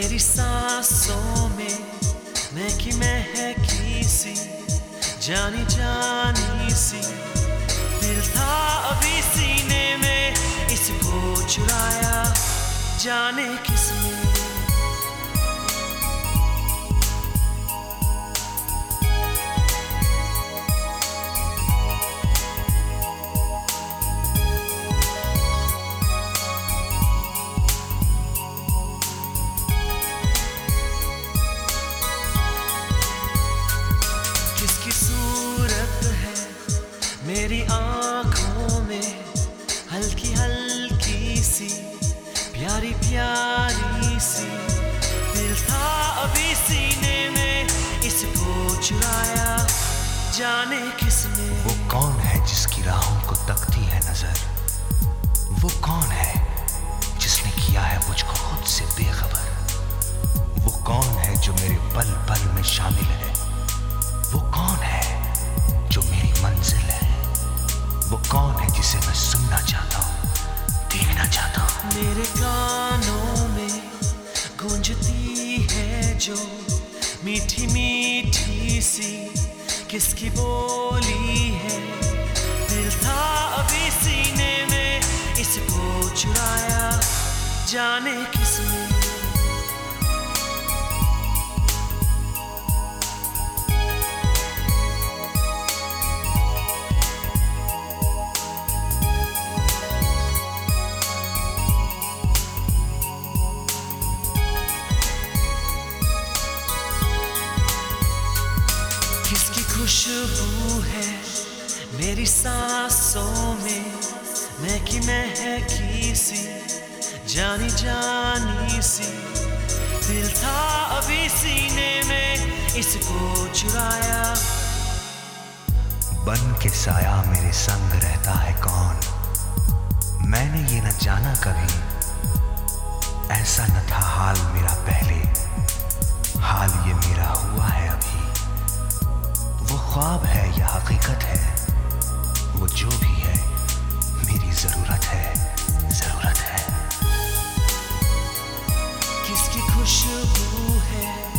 मेरी सांसों में महकी महकी सी जानी जानी सी दिल था अभी सीने में, इसको चुराया जाने किसने। किसकी सूरत है मेरी आंखों में, हल्की हल्की सी प्यारी प्यारी सी दिल था अभी सीने में, इसको चुराया जाने किसने। वो कौन है जिसकी राहों को तकती है नजर? वो कौन है जिसने किया है मुझको खुद से बेखबर? वो कौन है जो मेरे पल पल में शामिल है? वो कौन है जो मेरी मंजिल है? वो कौन है जिसे मैं सुनना चाहता हूँ, देखना चाहता हूँ? मेरे कानों में गूंजती है जो मीठी मीठी सी किसकी बोली है, दिल था अभी सीने में, इसको चुराया जाने किसने। किसकी खुशबू है मेरी सांसों में महकी महकी सी जानी जानी सी दिल था अभी सीने में, इसको चुराया। बन के साया मेरे संग रहता है कौन? मैंने ये न जाना कभी, ऐसा न था हाल मेरा पहले, हाल ये मेरा हुआ है अभी। वो ख्वाब है या हकीकत है, वो जो भी है मेरी जरूरत है, जरूरत है। किसकी खुशबू है